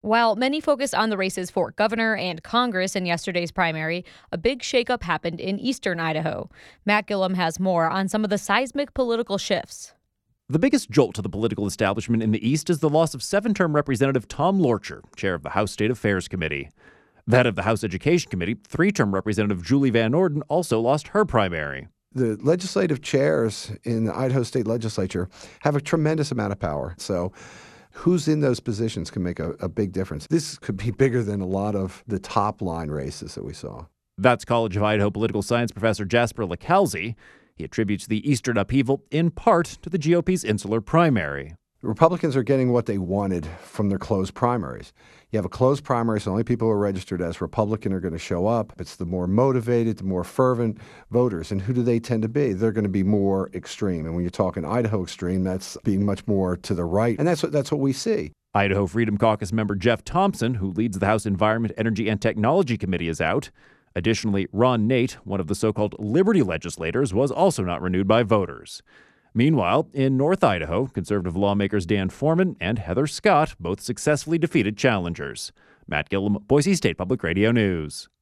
While many focused on the races for governor and Congress in yesterday's primary, a big shakeup happened in eastern Idaho. Matt Gillum has more on some of the seismic political shifts. The biggest jolt to the political establishment in the East is the loss of seven-term Representative Tom Lorcher, chair of the House State Affairs Committee. That of the House Education Committee, three-term Representative Julie Van Orden also lost her primary. The legislative chairs in the Idaho State Legislature have a tremendous amount of power. So who's in those positions can make a big difference. This could be bigger than a lot of the top-line races that we saw. That's College of Idaho political science professor Jasper LeCalzi. He attributes the eastern upheaval in part to the GOP's insular primary. Republicans are getting what they wanted from their closed primaries. You have a closed primary, so only people who are registered as Republican are going to show up. It's the more motivated, the more fervent voters. And who do they tend to be? They're going to be more extreme. And when you're talking Idaho extreme, that's being much more to the right. And that's what we see. Idaho Freedom Caucus member Jeff Thompson, who leads the House Environment, Energy, and Technology Committee, is out. Additionally, Ron Nate, one of the so-called Liberty legislators, was also not renewed by voters. Meanwhile, in North Idaho, conservative lawmakers Dan Foreman and Heather Scott both successfully defeated challengers. Matt Gillum, Boise State Public Radio News.